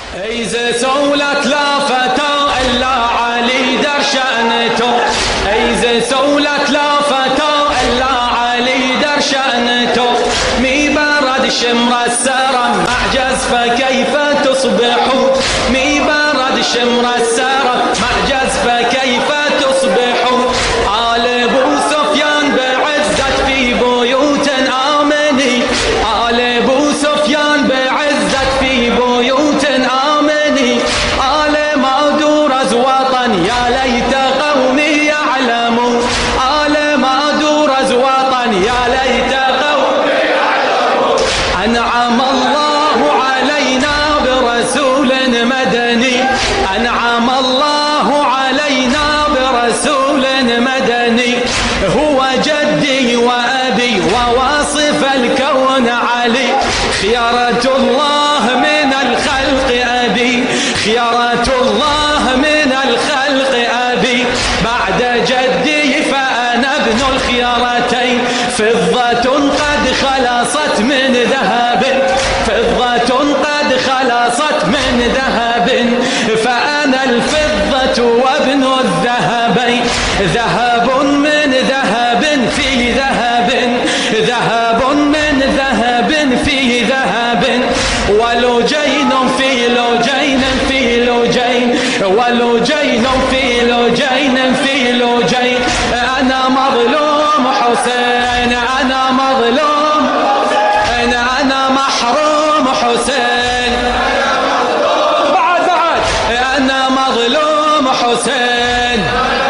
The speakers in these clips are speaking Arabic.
إذا سولت لا فتى إلا علي در شأنته، إذا سولت لا فتى إلا علي در شأنته، مي برد شمر السرى معجز فكيف تصبحوا، مي برد شمر السرى معجز فكيف تصبحوا، آل أبو سفيان بعزت في بيوت آمني، آل أبو سفيان بعزت في بيوت آمني، آل ما دورز وطن يا ليت قومي يعلموا، آل ما دورز وطن يا ليت قومي يعلموا، أنعم الله علينا برسول مدني، أنعم الله علينا برسول مدني، هو جدي وأبي وواصف الكون علي، خيرة الله من الخلق أبي، خيرة الله من الخلق أبي، بعد جدي فأنا ابن الخيرتين، فضة قد خلصت من ذهب، فضة قد خلصت من ذهب، فأنا الفضة وابن الذهبين، ذهب من ذهب في ذهب، ذهب من ذهب في ذهب، ولجين في لجين في لجين، ولجين في لجين في لجين، أنا مظلوم حسين، أنا مظلوم، أنا محروم حسين، بعد بعد، أنا مظلوم حسين،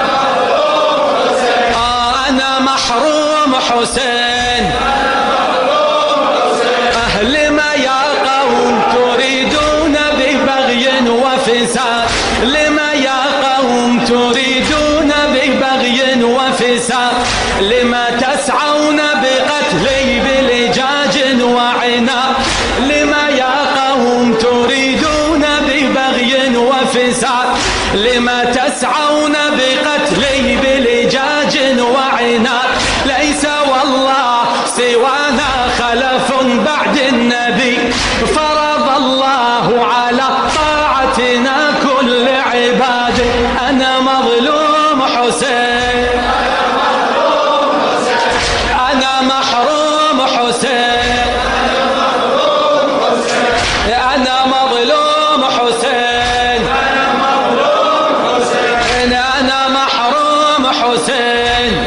أنا محروم حسين، أهل ما يا قوم تريدون ببغي وفساد، لما يا قوم تريدون ببغي وفساد، لما تسعون بقتلي بلجاج وعناد، لما يا قوم تريدون ببغي وفساد، لما تسعون بقتلي بلجاج وعناد، ليس والله سوانا خلف بعد النبي، فرض الله على طاعتنا كل عباده، أنا مظلوم حسين، أنا محروم حسين، أنا مظلوم حسين، أنا محروم حسين،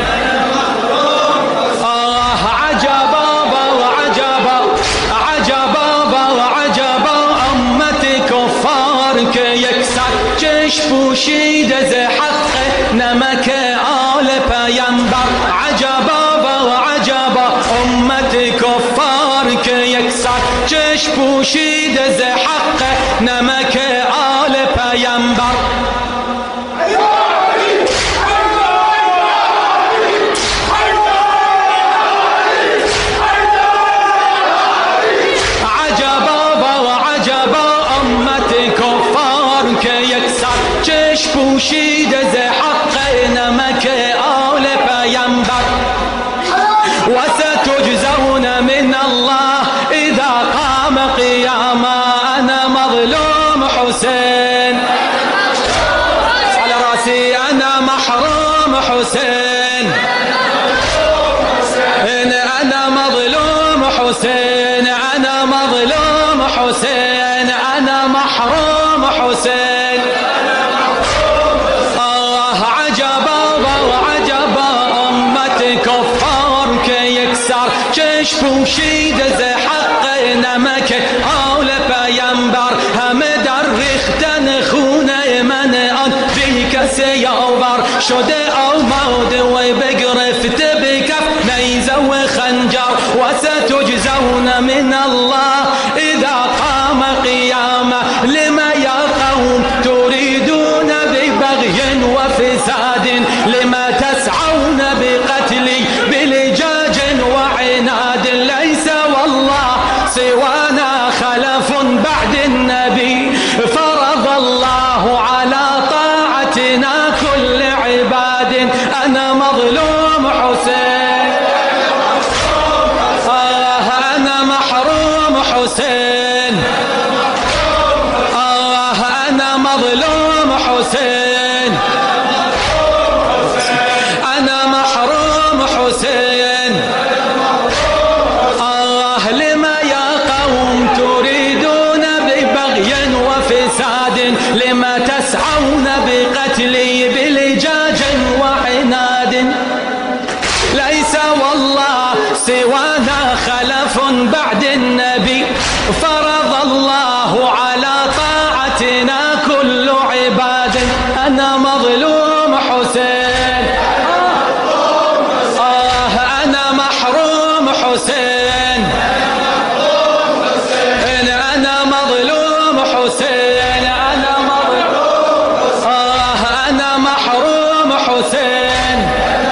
عجبا وعجبا عجبا وعجبا، أمتي كفار كي يكسر جيش بوشيد زي حقه نمك آل پیمبر، عجبا وعجبا أمتي كفار كي يكسر جيش بوشيد زي حقه نمك آل پیمبر، جيش بوشيد زي حق نمك آل پیمبر، وستجزون من الله إذا قام قياما، أنا مظلوم حسين، على رأسي أنا محروم حسين، أنا مظلوم حسين، أنا مظلوم حسين، أنا محروم حسين، كفار كي يكسر جيش بوشيد زي حق نمك آل پیمبر، هم در ریختن خون من آن بی کسی یاور شده آماده و بگرفت بکف نیزه و خنجر، وستجزون من الله اذا قام قیامه، لما یا قوم تريدون ببغي وفساد، لما تسعون بقتلي بلجاج وعناد، ليس والله سوانا خلف بعد النبي، فرض الله على طاعتنا كل عباد، أنا مظلوم حسين، أنا محروم حسين، أنا مظلوم حسين، أنا محروم حسين، أنا مظلوم حسين، أنا مظلوم، أنا محروم حسين،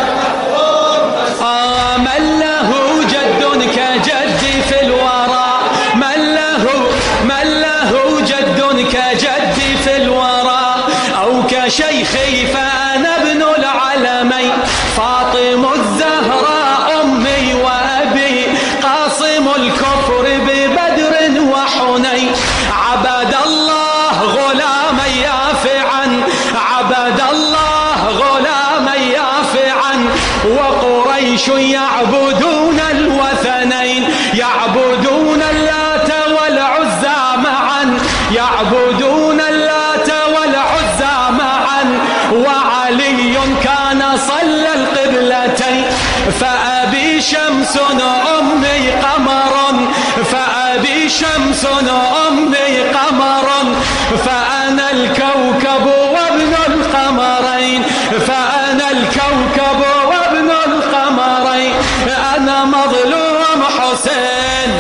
من له جد كجدي في الورى، من له جد كجدي في الورى، أو كشيخي فأنا ابن العلمين، فاطم الزهراء أمي وأبي، قاسم الكفر ببدر وحنين، عبد الله غلاما يافعا، عبد الله غلاما يافعا، وقريش يعبدون الوثنين، يعبدون اللات والعزى معا، يعبدون اللات والعزى معا، وعلي كان صلى القبلتين، فأبي شمس أمي قمر، فأبي شمس أمي قمر، فأنا الكوكب وابن القمرين، فأنا الكوكب وابن القمرين، أنا مظلوم حسين،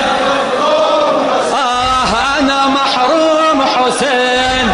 أنا محروم حسين،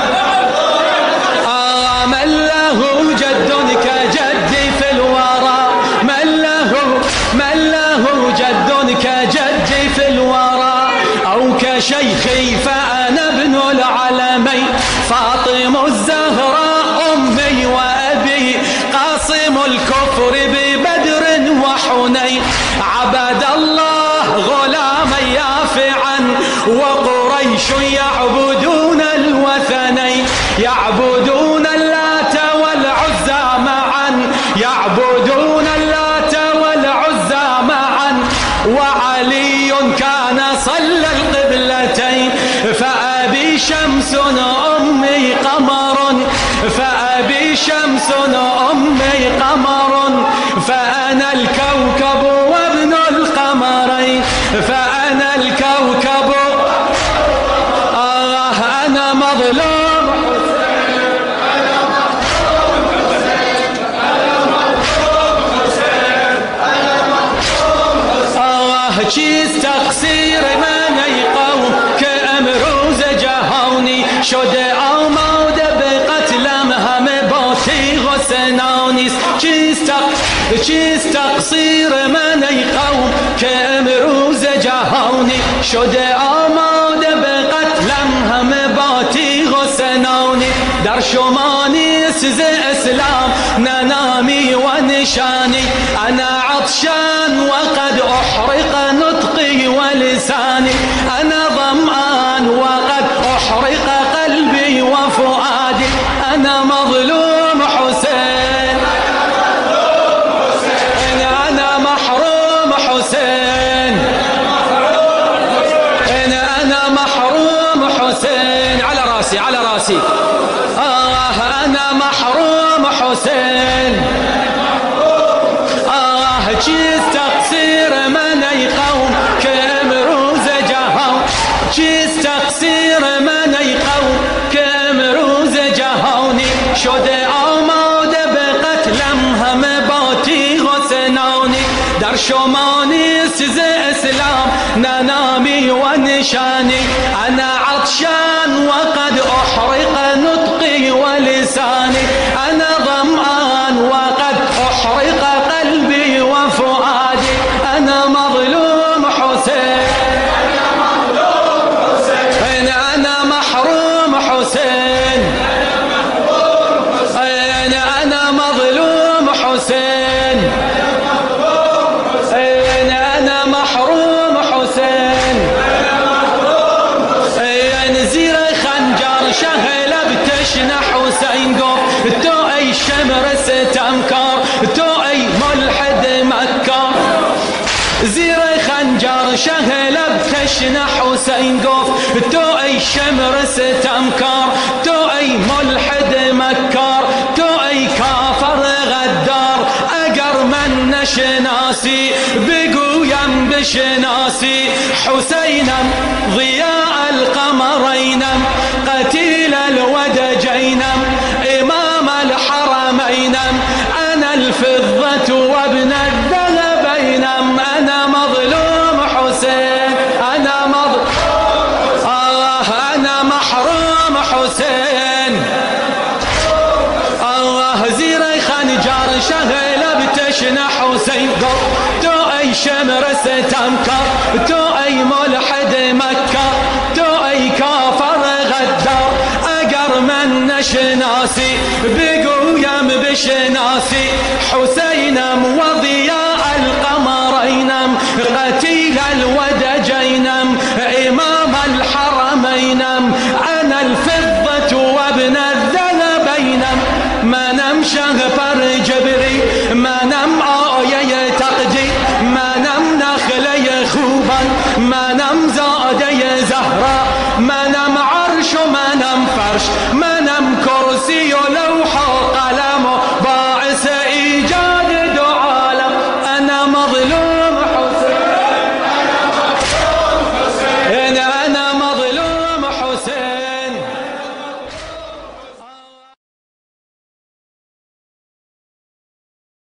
من له جد كجدي في الورى، من له جد كجدي في الورى، أو كشيخي فأنا ابن العلمين، فاطم الزهراء أمي وأبي، قاسم الكفر ببدر وحنين، عبد الله غلاما يافعا، وقريش يعبدون الوثنين، يعبدون اللات والعزى معا، يعبدون اللات والعزى معا، وعلي كان صلى القبلتين، فأبي شمس أمي قمر، فأبي شمس أمي قمر، فأنا الكوكب وابن القمرين، فأنا الكوكب، أنا مظلوم حسين، أنا محروم حسين، أنا محروم حسين، أنا محروم حسين، چیز تقصیر من ای قوم که امروز جهانی شده آماده به قتلم، همه با تیغ و سنانیست، چیز تقصیر من ای قوم که امروز جهانی شده آماده به قتلم، همه با تیغ و سنانی، در شما نیست ز اسلام نه نامی و نشانی، انا عطشان وقد احرق نطقي ولساني، انا ظمآن وقد احرق قلبي وفؤادي، انا مظلوم حسين، انا محروم حسين، انا محروم حسين، على راسي على راسي، انا محروم حسين، چیز تقصیر من ای قوم که امروز جهان، چیز تقصیر من ای قوم که امروز جهانی شده آماده به قتلم، همه با تیغ و سنانی، در شما نیست ز اسلام نه نامی و نشانی، انا عطشان وقد احرق نطقي ولساني، انا ظمآن وقد احرق قلبي وفؤادي، انا مظلوم حسين، انا محروم حسين، انا مظلوم حسين، انا محروم حسين، زیر خنجر شهل بتشنه حسین گفت تو ای شمر ستمکار، تو ای ملحد مکار، زیر خنجر شهل بتشنه حسین گفت تو ای شمر ستمکار، تو ای ملحد مکار، تو ای کافر غدار، اگر من نشناسی بگویم بشناسی، حسینم ضیاء القمرینم قتیل الودجینم، أي شمر ستمكر تو أي ملحد مكة تو أي كافر غدار أقر من نشناسي بقويم بشناسي حسينم وضياء القمرينم قتيل الودجينم إمام الحرمينم أنا الفضة وابن الذنبينم ما نم شهفر جبري ما نم آية تقدي ما نم نخلي خوبا ما نم زادي زهراء ما نم عرش ما نم فرش ما نم كرسي